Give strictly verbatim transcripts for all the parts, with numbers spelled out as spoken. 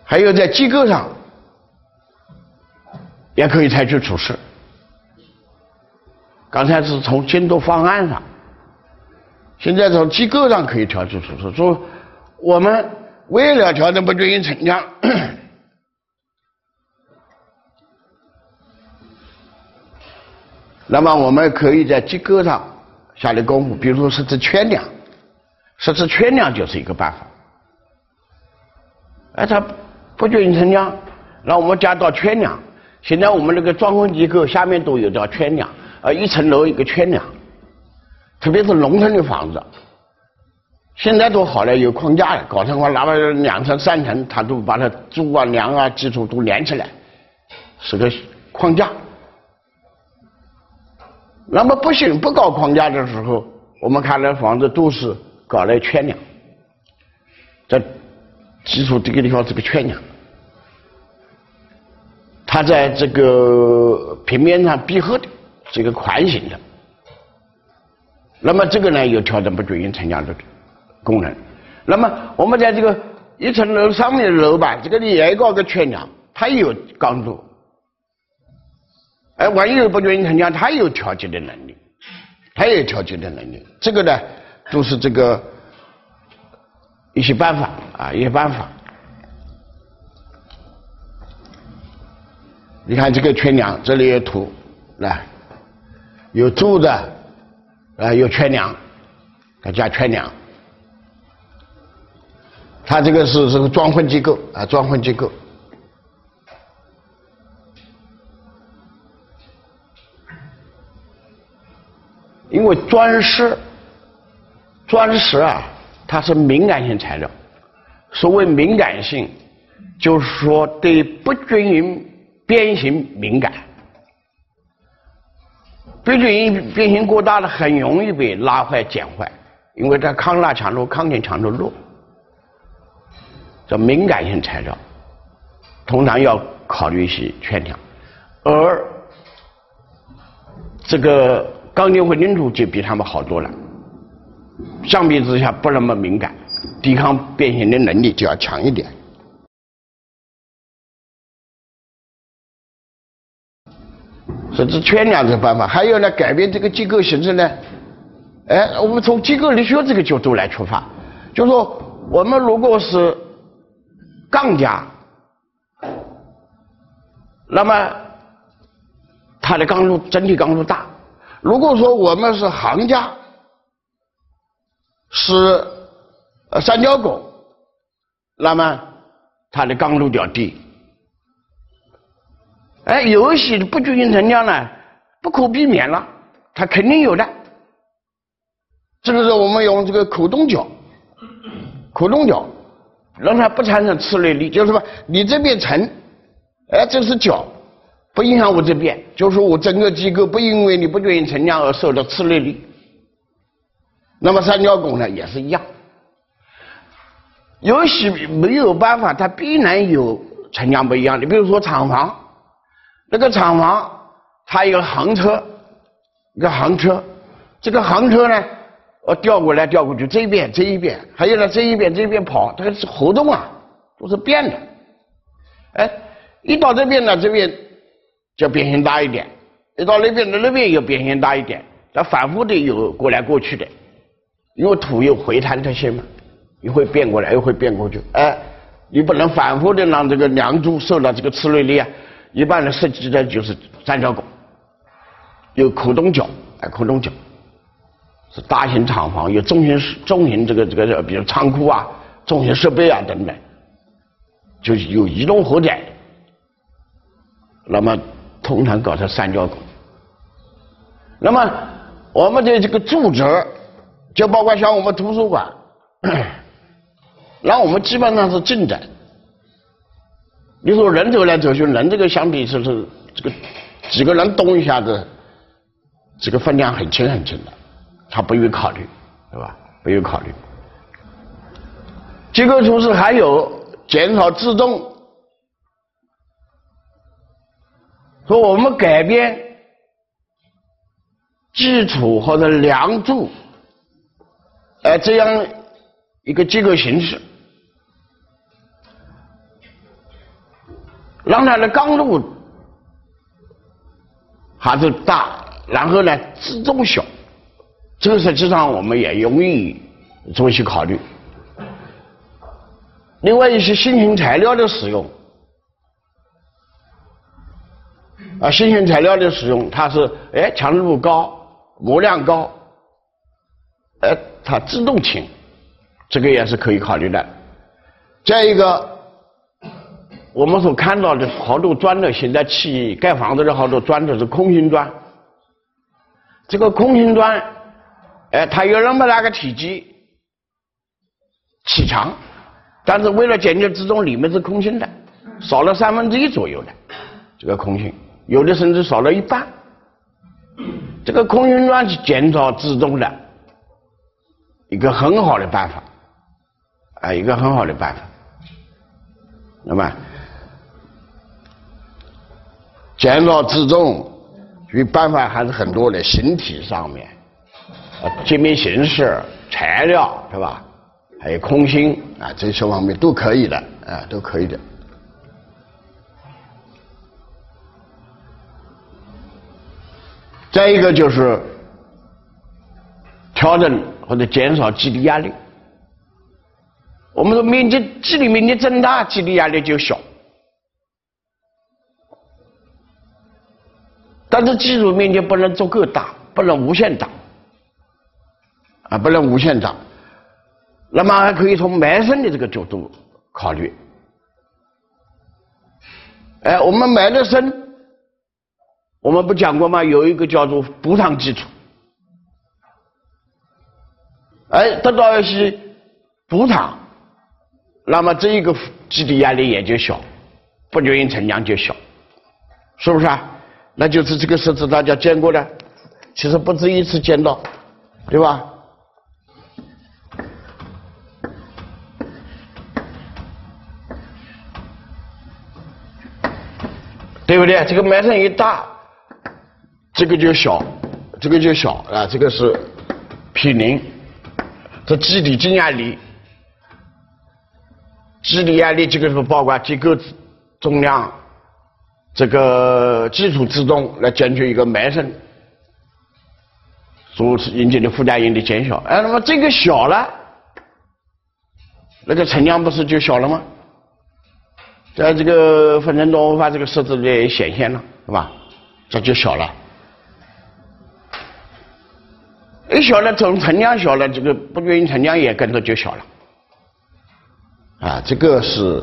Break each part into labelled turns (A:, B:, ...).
A: 还有在机构上也可以采取措施。刚才是从监督方案上，现在从机构上可以调出措施，说我们为了调整不均匀城墙，那么我们可以在机构上下点功夫，比如说设置圈梁，设置圈梁就是一个办法。哎，它不均匀城墙，让我们加到圈梁。现在我们那个装潢机构下面都有叫圈梁，呃，一层楼一个圈梁，特别是农村的房子，现在都好了，有框架了，搞成话哪怕两层三层，它都把它柱啊、梁啊、基础都连起来，是个框架。那么不行，不搞框架的时候，我们看那房子都是搞了圈梁，在基础这个地方是个圈梁。它在这个平面上闭合的，是一个环形的。那么这个呢有调整不均匀城墙的功能。那么我们在这个一层楼上面的楼板，这个也搞个圈梁，它也有刚度。哎，万一有不均匀城墙，它也有调节的能力，它也有调节的能力。这个呢都是这个一些办法啊，一些办法。你看这个圈梁，这里有图，来，有柱子，啊，有圈梁，再加圈梁。它这个是是个装混机构啊，装混机构。因为砖石，砖石啊，它是敏感性材料。所谓敏感性，就是说对不均匀变形敏感，不均匀变形过大的很容易被拉坏、剪坏，因为它抗拉强度、抗震强度弱，叫敏感性材料，通常要考虑一些圈梁，而这个钢筋混凝土就比他们好多了，相比之下不那么敏感，抵抗变形的能力就要强一点。设置圈梁这办法，还有呢，改变这个结构形式呢。哎，我们从结构力学这个角度来出发，就说我们如果是钢架，那么它的钢路整体钢路大；如果说我们是桁架，是呃三角拱，那么它的钢路较低。哎，有一些不均匀城墙呢，不可避免了，它肯定有的。这个是我们用这个口动脚，口动脚，让它不产生刺裂力，就是说你这边沉，哎，这是脚，不影响我这边，就是我整个机构不因为你不均匀城墙而受到刺裂力。那么三角拱呢也是一样，有些没有办法，它必然有城墙不一样的，比如说厂房。这个厂房它有个行车，一个行车，这个行车呢，我调过来调过去，这一边这一边，还有呢这一边这一边跑，这个是活动啊，都是变的。哎，一到这边呢，这边就变形大一点；一到那边的那边又变形大一点，它反复的有过来过去的，因为土有回弹特性嘛，一会变过来，又会变过去。哎，你不能反复的让这个梁柱受到这个刺裂力啊。一般的设计的就是三角拱，有口动脚，哎，口动脚是大型厂房，有重型重型这个这个，比如仓库啊、重型设备啊等等，就有移动荷载。那么通常搞成三角拱。那么我们的这个柱子，就包括像我们图书馆，那我们基本上是正展。你说人走来走去，人这个相比是是这个几个人动一下子，这个分量很轻很轻的，他不予考虑，对吧？不予考虑。结构措施还有减少自动，说我们改变基础或者梁柱，呃，这样一个结构形式。 让它的刚度还是大，然后呢自重小，这个实际上我们也容易做一些考虑。另外一些新型材料的使用，啊，新型材料的使用，它是哎强度高、模量高，哎它自动轻，这个也是可以考虑的。再一个，我们所看到的好多砖的，现在砌盖房子的好多砖都是空心砖。这个空心砖，哎，它有那么大个体积，砌墙，但是为了减轻自重，里面是空心的，少了三分之一左右的这个空心，有的甚至少了一半。这个空心砖是减少自重的一个很好的办法，啊，一个很好的办法。那么减少自重，与办法还是很多的，形体上面，啊，界面形式、材料，是吧？还有空心啊，这些方面都可以的，啊，都可以的。再一个就是调整或者减少基地压力。我们说面积基地面积增大，基地压力就小。但是基础面积不能足够大，不能无限大，啊，不能无限大。那么还可以从埋深的这个角度考虑。哎，我们埋的深，我们不讲过吗？有一个叫做补偿基础。哎，得到一些补偿，那么这一个基地压力也就小，不均匀沉降就小，是不是啊？那就是这个设置大家见过的，其实不止一次见到，对吧？对不对？这个埋深一大，这个就小，这个就小啊，这个是 P 零，这基底静压力，基底压力这个是包括结构重量，这个基础自重来解决一个埋深所引起的附加应的减小。哎，那么这个小了，那个沉降不是就小了吗？在这个分层动物法这个设置里也显现了，是吧？这就小了。一小了，总沉降小了，这个不均匀沉降也跟着就小了。啊，这个是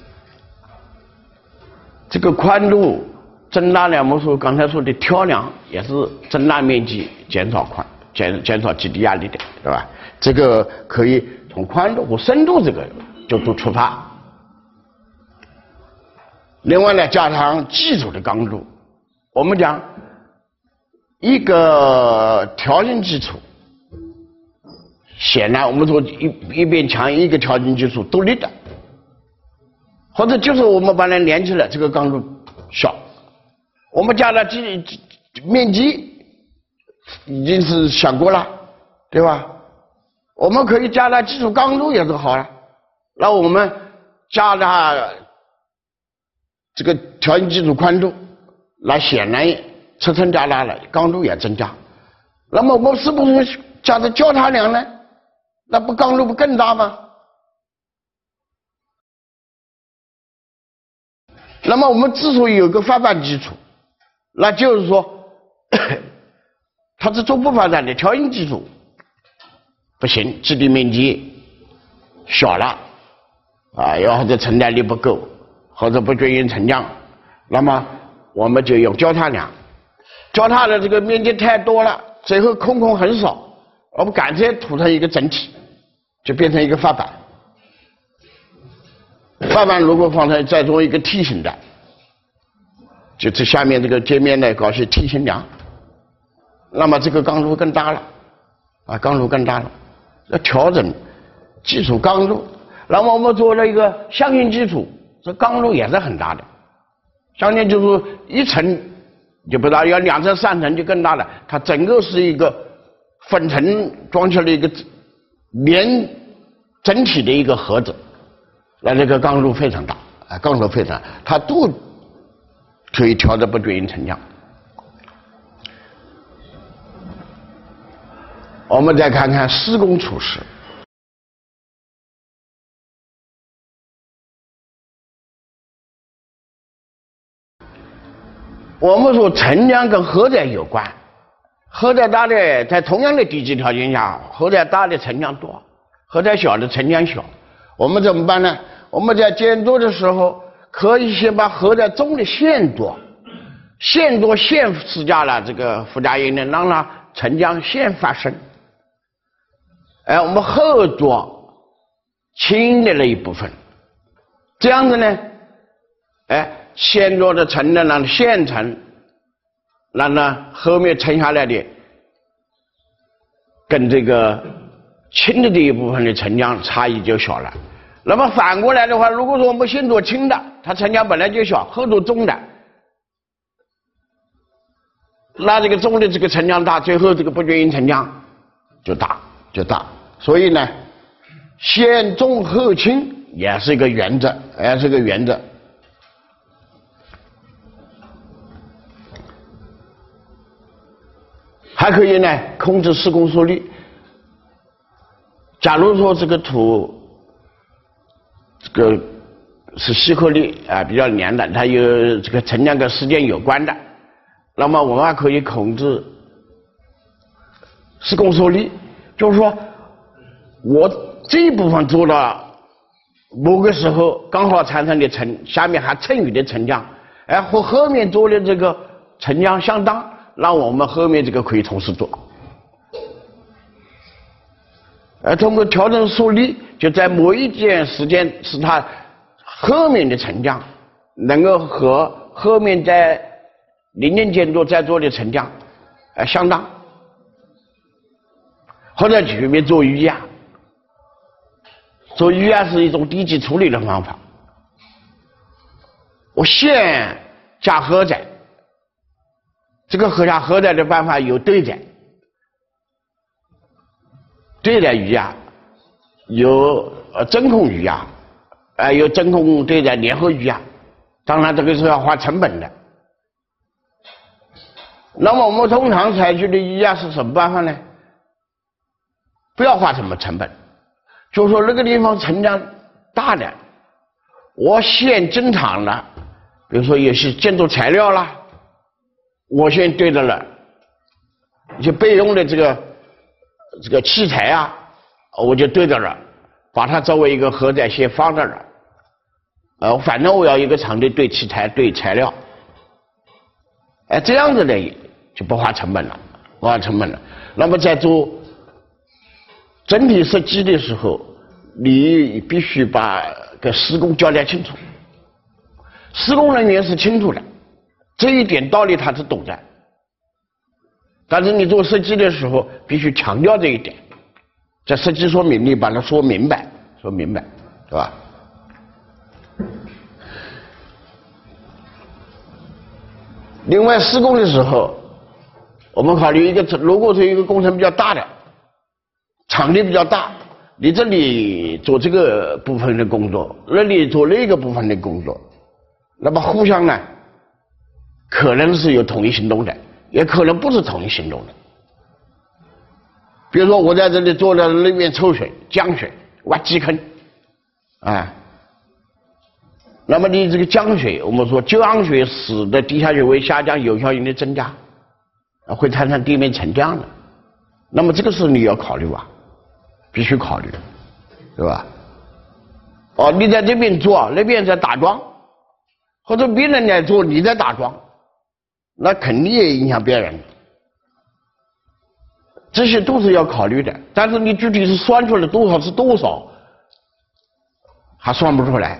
A: 这个宽度增大了，我们说刚才说的挑梁也是增大面积，减少宽，减减少基地压力的，对吧？这个可以从宽度和深度这个角度出发。另外呢，加强基础的刚度。我们讲一个条件基础，显然我们说一一边强一个条件基础独立的，或者就是我们把它连起来，这个刚度小。我们加了基面积已经是想过了，对吧？我们可以加了基础刚度也是好了。那我们加了这个条件基础宽度，那显然尺寸加大了，刚度也增加。那么我们是不是加的交叉梁呢？那不刚度不更大吗？那么我们之所以有个发板基础，那就是说它是逐步发展的，条件基础不行，基地面积小了啊，又或者承载力不够，或者不均匀沉降，那么我们就用交叉梁。交叉的这个面积太多了，最后空空很少，我们干脆涂成一个整体，就变成一个发板。发板如果放在再做一个梯形的，就这下面这个界面呢搞些梯形梁，那么这个刚度更大了，啊，刚度更大了，要调整基础刚度。那么我们做了一个相应基础，这刚度也是很大的，相应就是一层就不大，要两层三层就更大了，它整个是一个分层装起来一个连整体的一个盒子，那这个刚度非常大啊，刚度非常大，它都可以调的不对应沉降。我们再看看施工处事。我们说沉降跟荷载有关，荷载大的在同样的地质条件下，荷载大的沉降多，荷载小的沉降小。我们怎么办呢？我们在建筑的时候，可以先把荷载重的线多，线多线施加了这个附加应力，让它沉降线发生。哎，我们后做轻的那一部分，这样子呢，哎，先做的沉的让线沉，让它后面沉下来的跟这个轻的这一部分的沉降差异就小了。那么反过来的话，如果说我们先做轻的，它沉降本来就小，后做重的，那这个重的这个沉降大，最后这个不均匀沉降就大就大。所以呢，先重后轻也是一个原则，也是一个原则。还可以呢，控制施工受力。假如说这个土这个是稀颗粒啊，比较黏的，它有这个沉降跟时间有关的，那么我们还可以控制施工受力，就是说我这一部分做到某个时候刚好产生的沉，下面还剩余的沉降，哎，和后面做的这个沉降相当，让我们后面这个可以同时做。而通过调整受力，就在某一件时间使它后面的沉降能够和后面在零件建筑在做的沉降呃相当，或者举例做预压。做预压是一种低级处理的方法。我先加荷载，这个加荷载的办法有对载、对载预压，有呃真空预压，呃有真空对载联合预压。当然这个是要花成本的。那么我们通常采取的预压是什么办法呢？不要花什么成本。就是说那个地方沉降大的，我先进场了，比如说有些建筑材料啦，我先对着了一些备用的这个这个器材啊，我就对着了，把它作为一个荷载先放在这儿，呃，反正我要一个场地对器材对材料，哎，这样子呢就不花成本了，不花成本了。那么在做整体设计的时候，你必须把个施工交代清楚，施工人员是清楚的，这一点道理他是懂的，但是你做设计的时候必须强调这一点，在设计说明里把它说明白，说明白，是吧？另外施工的时候，我们考虑一个，如果是一个工程比较大的，场地比较大，你这里做这个部分的工作，那里做那个部分的工作，那么互相呢，可能是有统一行动的，也可能不是统一行动的。比如说我在这里做了那边抽水、降水、挖基坑，啊，那么你这个降水，我们说降水使得地下水位下降，有效应的增加，会产生地面沉降的，那么这个是你要考虑吧。必须考虑，是吧？哦，你在这边做，那边在打桩，或者别人在做，你在打桩，那肯定也影响别人。这些都是要考虑的，但是你具体是算出来多少是多少，还算不出来。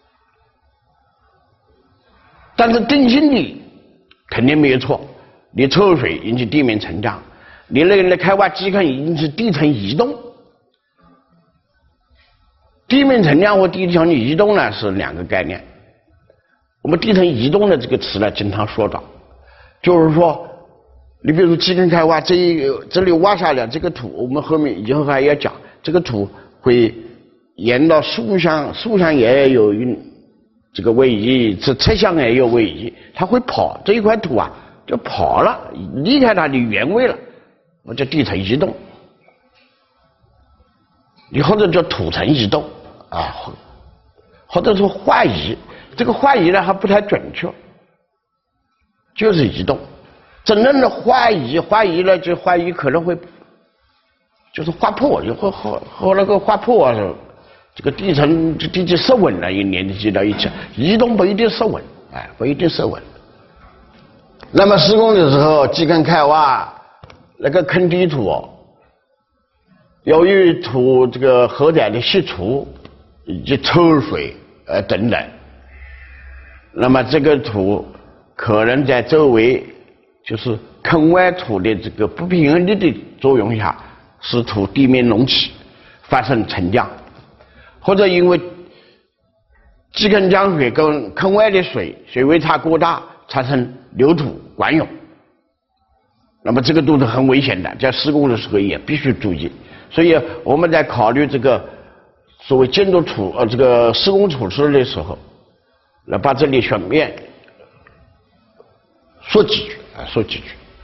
A: 但是定性的肯定没有错，你抽水引起地面沉降，你那个开挖基坑引起地层移动。地面沉降和地层移动呢是两个概念。我们地层移动的这个词呢经常说到，就是说你比如说基坑开挖，这一这里挖下来这个土，我们后面以后还要讲，这个土会沿到树上，树上也有一这个位移，这侧向也有位移，它会跑，这一块土啊就跑了，离开它的原位了，我叫地层移动，你或者叫土层移动啊，或者说化移，这个化移呢还不太准确，就是移动。真正的化移，化移了就化移可能会就是滑坡，就和和和那个滑坡啊，这个地层这地基失稳了，一连接到一起，移动不一定失稳，哎，不一定失稳。那么施工的时候，基坑开挖，那个坑底土，由于土这个荷载的析出以及抽水呃等等，那么这个土可能在周围就是坑外土的这个不平衡力的作用下，使土地面隆起，发生沉降，或者因为基坑降水跟坑外的水水位差过大，产生流土管涌，那么这个都是很危险的，在施工的时候也必须注意。所以我们在考虑这个所谓建筑处呃这个施工处置的时候，来把这里选面说几句啊，说几句。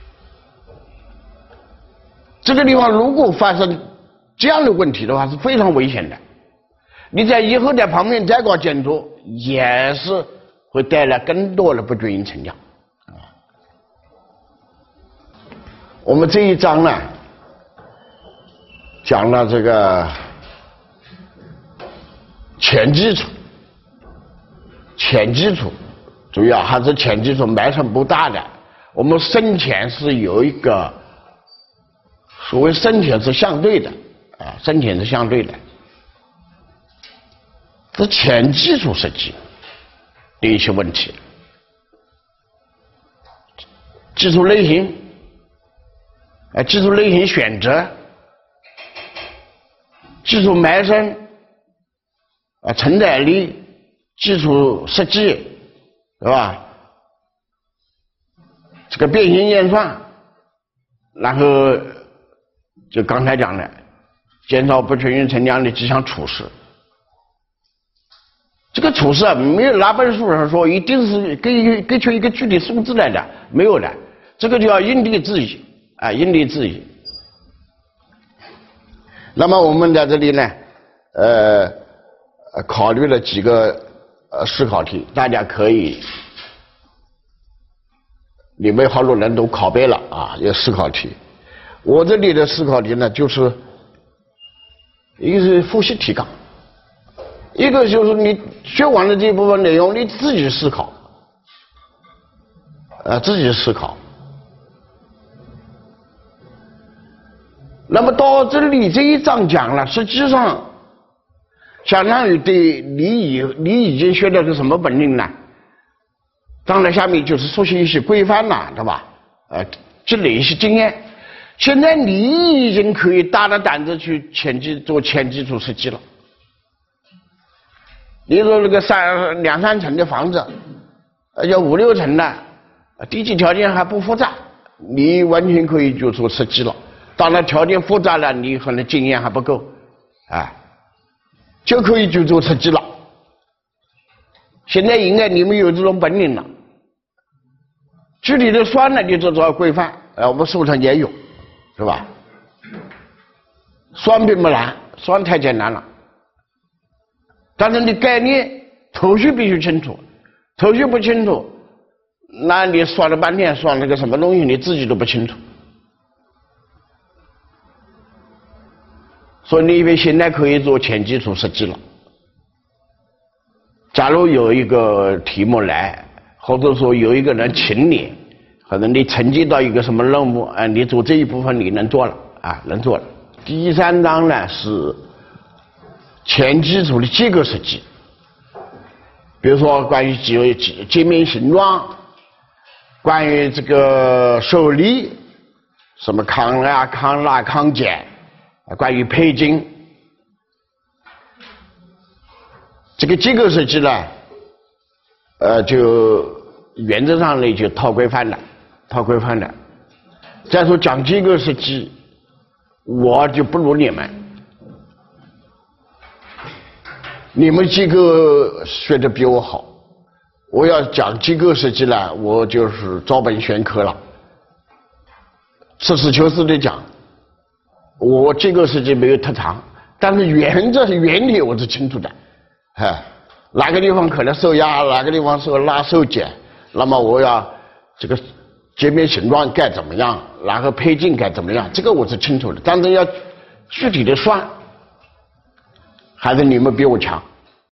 A: 这个地方如果发生这样的问题的话，是非常危险的。你在以后在旁边再搞建筑，也是会带来更多的不均匀沉降。我们这一章呢，讲了这个前基础，前基础主要还是前基础埋层不大的。我们深浅是有一个所谓深浅是相对的啊，深浅是相对的。这前基础设计的一些问题，基础类型，啊，基础类型选择，基础埋深，啊，承载力，基础设计，是吧？这个变形验算，然后就刚才讲的，减少不均匀沉降的几项处事。这个处事啊，没有哪本书上说一定是给给出一个具体数字来的，没有的，这个就要因地制宜啊，因地制宜。那么我们在这里呢，呃，考虑了几个呃思考题，大家可以，你们好多人都拷贝了啊，有思考题。我这里的思考题呢，就是一个是复习提纲。一个就是你学完了这部分内容，你自己思考，呃，自己思考。那么到这里这一章讲了，实际上相当于对你已你已经学到个什么本领呢？当然下面就是熟悉一些规范了，对吧？呃，积累一些经验。现在你已经可以大着胆子去前基做前基础设计了。你说那个三两三层的房子，而且五六层的，地基条件还不复杂，你完全可以就做设计了。当然条件复杂了，你可能经验还不够，啊，就可以就做设计了。现在应该你们有这种本领了，具体的算呢就做做规范，呃，我们书上也有，是吧？算并不难，算太简单了。但是你概念头绪必须清楚，头绪不清楚，那你算了半天算了个什么东西，你自己都不清楚。所以你以为现在可以做前基础设计了。假如有一个题目来，或者说有一个人请你，或者你承接到一个什么任务，啊，你做这一部分你能做了啊，能做了。第三章呢是前基础的结构设计，比如说关于结结界面形状，关于这个受力，什么抗压、抗拉、抗剪，关于配筋，这个结构设计呢，呃，就原则上呢就套规范了，套规范了。再说讲结构设计，我就不如你们。你们结构学的比我好， 我要讲机构设计呢，我就是照本宣科了，实事求是的讲，我机构设计没有特长，但是原则原理我是清楚的，哎，哪个地方可能受压，哪个地方受拉受减，那么我要这个截面形状该怎么样，然后配镜该怎么样，这个我是清楚的，但是要具体的算，还是你们比我强。